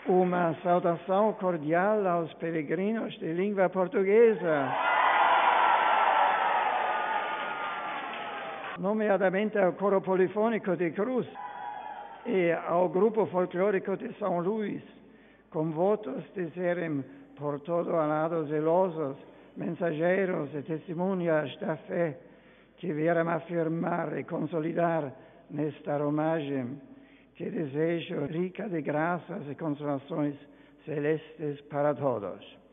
Uma saudação cordial aos peregrinos de língua portuguesa, nomeadamente ao coro polifônico de Cruz e ao grupo folclórico de São Luís, com votos de serem por todo lado zelosos, mensageiros e testemunhas da fé que vieram afirmar e consolidar nesta romagem, que desejo rica de graças e consolações celestes para todos.